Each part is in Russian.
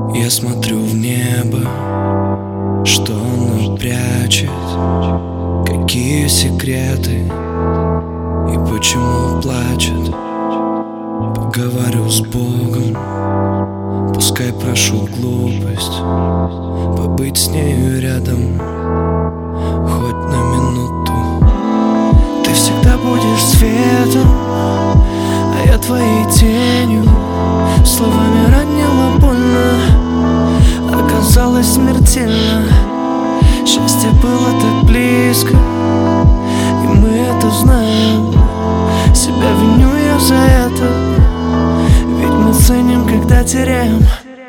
Я смотрю в небо, что оно прячет, какие секреты и почему плачет. Поговорю с Богом, пускай прошу глупость побыть с нею рядом хоть на минуту. Ты всегда будешь светом, а я твоей тенью. Словами ранило больно, оказалось смертельно. Счастье было так близко, и мы это знаем. Себя виню я за это, ведь мы ценим, когда теряем.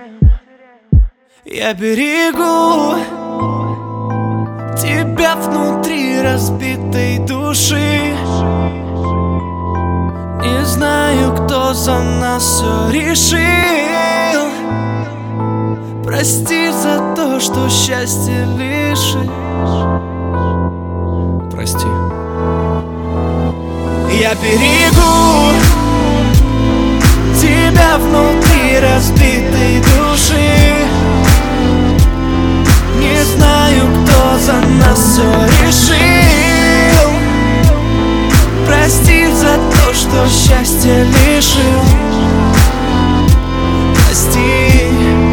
Я берегу тебя внутри разбитой души. Не знаю, кто за нас все решил. Прости за то, что счастье лишишь. Прости. Я берегу тебя внутри разбитой души. Не знаю, кто за нас все решил. Прости за то, что счастье лишил. Прости.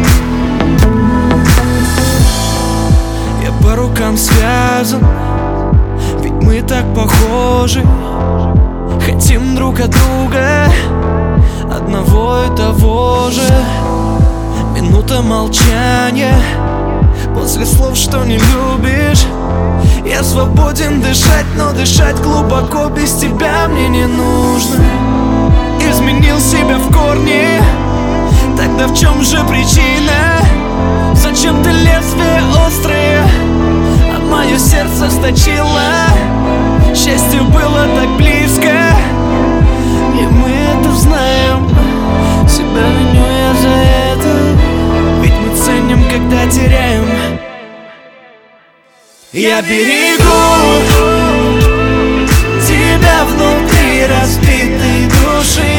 Я по рукам связан, ведь мы так похожи. Хотим друг от друга одного и того же. Минута молчания после слов, что не любишь. Я свободен дышать, но дышать глубоко без тебя мне не нужно. Изменил себя в корне, тогда в чем же причина? Зачем ты лезвие острое об мое сердце сточила? Счастье было так близко, и мы это знаем. Себя виню я за это, ведь мы ценим, когда теряем. Я берегу тебя внутри разбитой души.